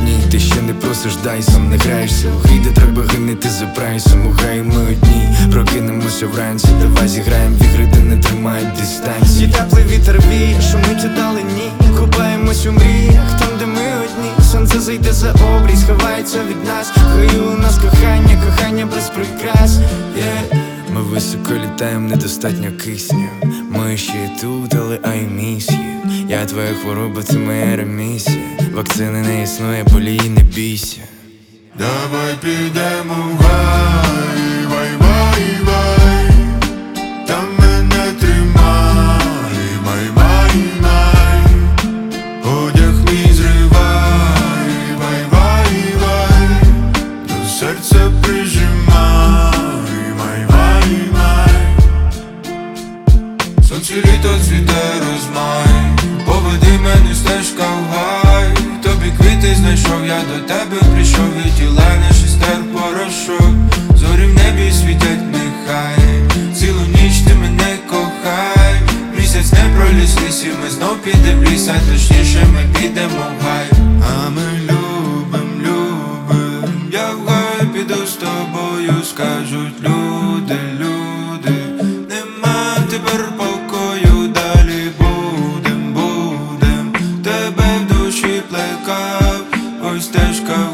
одні. Ти ще не просиш, дай, сам не граєшся у грі, де треба гинити за прайсом. У граї ми одні, прокинемося вранці. Давай зіграєм в ігри, де не тримають дистанції. І теплий вітер віє, шумить удалині. Купаємось у мріях, там де ми одні. Сонце зайде за обрій, сховається від нас. Хай у нас кохання, кохання без прикрас. Ми високо літаємо, недостатньо кисню. Ми ще тут, але I miss you. Я твоя хвороба, це моя ремісія. Вакцини не існує, болії, не бійся. Давай підемо в гай, вай, вай, вай. Там мене тримай, май, май, май. Одяг мій зривай, вай, вай, вай. До серця прижимай, май, май, май. Сонце літо цвіте розмай. Поведи мене стежка в гай. Тобі квіти знайшов, я до тебе прийшов. І тіла не шестер порошок. Зорі в небі світять, нехай. Цілу ніч ти мене кохай. Місяць не проліз лісів, ми знов підем в ліс, а точніше ми підемо в гай. А ми любим, любим. Я в гай піду з тобою, скажуть люди, люди. Нема тепер покою, далі будем, будем. Тебе в душі плекав, ось стежка.